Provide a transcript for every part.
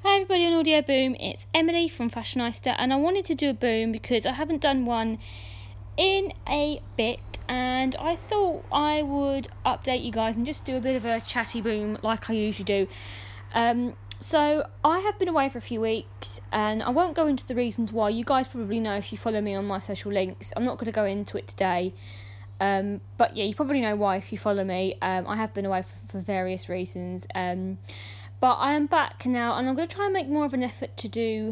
Hi everybody on Audio Boom, it's Emily from Fashionista, and I wanted to do a boom because I haven't done one in a bit, and I thought I would update you guys and just do a bit of a chatty boom like I usually do. So I have been away for a few weeks, and I won't go into the reasons why. You guys probably know if you follow me on my social links. I'm not going to go into it today. But yeah, you probably know why if you follow me. I have been away for various reasons. But I am back now, and I'm going to try and make more of an effort to do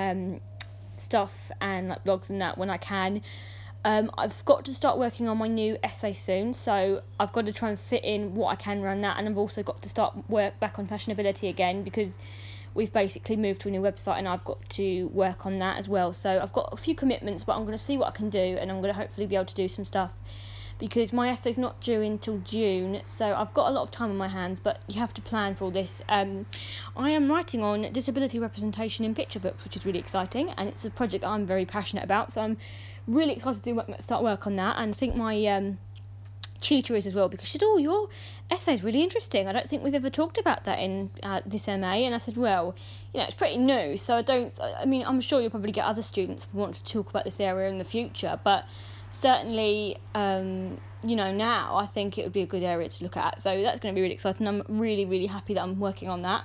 stuff and like blogs and that when I can. I've got to start working on my new essay soon, so I've got to try and fit in what I can around that, and I've also got to start work back on fashionability again because we've basically moved to a new website and I've got to work on that as well. So I've got a few commitments, but I'm going to see what I can do, and I'm going to hopefully be able to do some stuff because my essay's not due until June, so I've got a lot of time on my hands, but you have to plan for all this. I am writing on disability representation in picture books, which is really exciting, and it's a project that I'm very passionate about, so I'm really excited to start work on that. And I think my tutor is as well, because she said, your essay is really interesting. I don't think we've ever talked about that in this MA. And I said, well, it's pretty new, so I'm sure you'll probably get other students who want to talk about this area in the future, but certainly, now I think it would be a good area to look at. So that's going to be really exciting. I'm really, really happy that I'm working on that.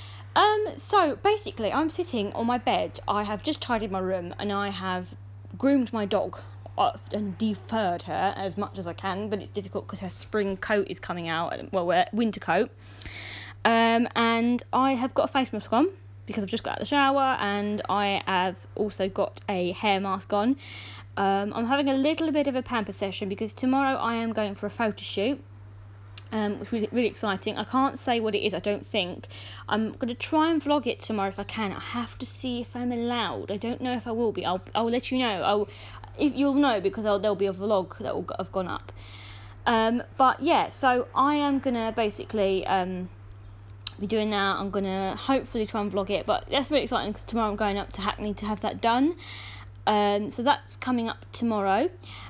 So basically, I'm sitting on my bed. I have just tidied my room, and I have groomed my dog and deferred her as much as I can, but it's difficult because her spring coat is coming out, winter coat. And I have got a face mask on because I've just got out of the shower, and I have also got a hair mask on. I'm having a little bit of a pamper session because tomorrow I am going for a photo shoot, which is really, really exciting. I can't say what it is, I don't think. I'm going to try and vlog it tomorrow if I can. I have to see if I'm allowed. I don't know if I will be. I'll let you know. If you'll know, because there'll be a vlog that will have gone up. But yeah, so I am going to basically be doing that. I'm going to hopefully try and vlog it, but that's really exciting because tomorrow I'm going up to Hackney to have that done. So that's coming up tomorrow.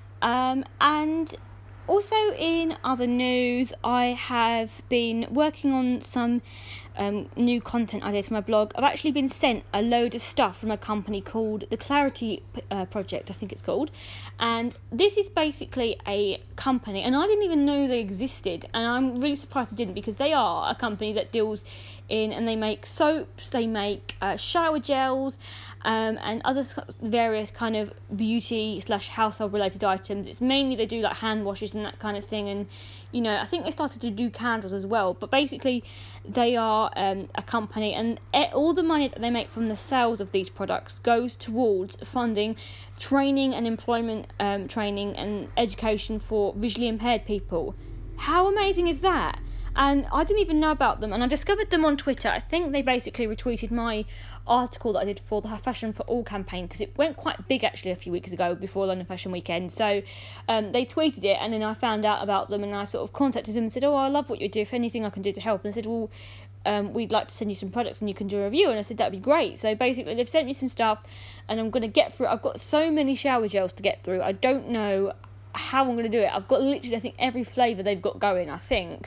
And also in other news, I have been working on some new content ideas for my blog. I've actually been sent a load of stuff from a company called the Clarity Project, I think it's called. And this is basically a company, and I didn't even know they existed, and I'm really surprised I didn't, because they are a company that deals in, and they make soaps, they make shower gels, and other various kind of beauty / household related items. It's mainly they do like hand washes and that kind of thing, and I think they started to do candles as well. But basically they are a company, and all the money that they make from the sales of these products goes towards funding training and employment training and education for visually impaired people. How amazing is that? And I didn't even know about them, and I discovered them on Twitter. I think they basically retweeted my article that I did for the Fashion for All campaign, because it went quite big actually a few weeks ago before London Fashion Weekend. So they tweeted it, and then I found out about them, and I sort of contacted them and said, I love what you do, if anything I can do to help. And they said, we'd like to send you some products and you can do a review. And I said, that'd be great. So basically they've sent me some stuff, and I'm going to get through. I've got so many shower gels to get through. I don't know how I'm going to do it. I've got literally, I think, every flavour they've got going, I think.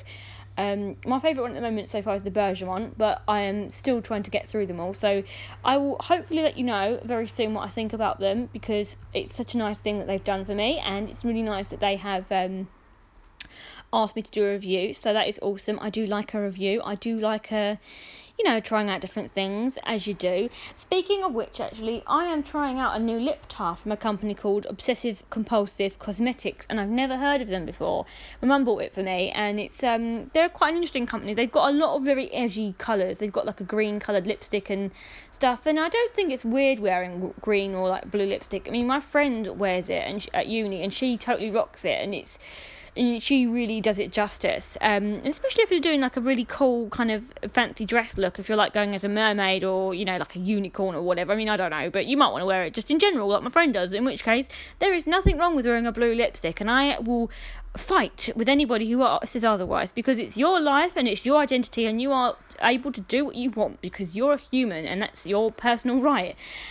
My favourite one at the moment so far is the Bergamot, but I am still trying to get through them all. So I will hopefully let you know very soon what I think about them, because it's such a nice thing that they've done for me, and it's really nice that they have asked me to do a review. So that is awesome. I do like a review. I do like trying out different things, as you do. Speaking of which, actually, I am trying out a new lip tar from a company called Obsessive Compulsive Cosmetics, and I've never heard of them before. My mum bought it for me, and it's they're quite an interesting company. They've got a lot of very edgy colours. They've got like a green coloured lipstick and stuff, and I don't think it's weird wearing green or like blue lipstick. I mean, my friend wears it and at uni, and she totally rocks it, and she really does it justice, especially if you're doing like a really cool kind of fancy dress look, if you're like going as a mermaid or like a unicorn or whatever. I mean, I don't know, but you might want to wear it just in general like my friend does, in which case there is nothing wrong with wearing a blue lipstick, and I will fight with anybody who says otherwise, because it's your life and it's your identity, and you are able to do what you want because you're a human, and that's your personal right.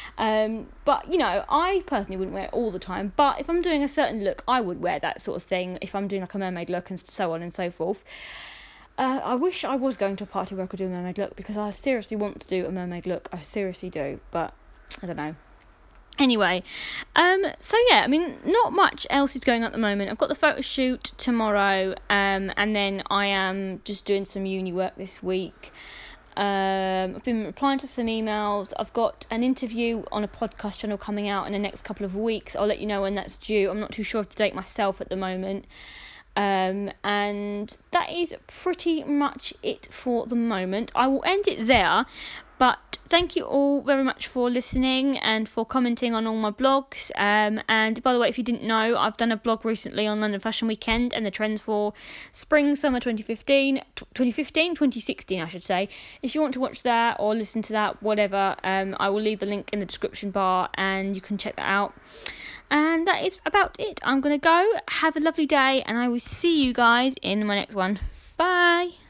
But I personally wouldn't wear it all the time, but if I'm doing a certain look, I would wear that sort of thing if I'm doing like a mermaid look and so on and so forth. I wish I was going to a party where I could do a mermaid look, because I seriously want to do a mermaid look. I seriously do, but I don't know. Anyway, so yeah, I mean, not much else is going on at the moment. I've got the photo shoot tomorrow, and then I am just doing some uni work this week. I've been replying to some emails. I've got an interview on a podcast channel coming out in the next couple of weeks. I'll let you know when that's due. I'm not too sure of the date myself at the moment. And that is pretty much it for the moment. I will end it there, but thank you all very much for listening and for commenting on all my blogs. And by the way, if you didn't know, I've done a blog recently on London Fashion Weekend and the trends for spring, summer 2016, I should say. If you want to watch that or listen to that, whatever, I will leave the link in the description bar and you can check that out. And that is about it. I'm going to go. Have a lovely day, and I will see you guys in my next one. Bye.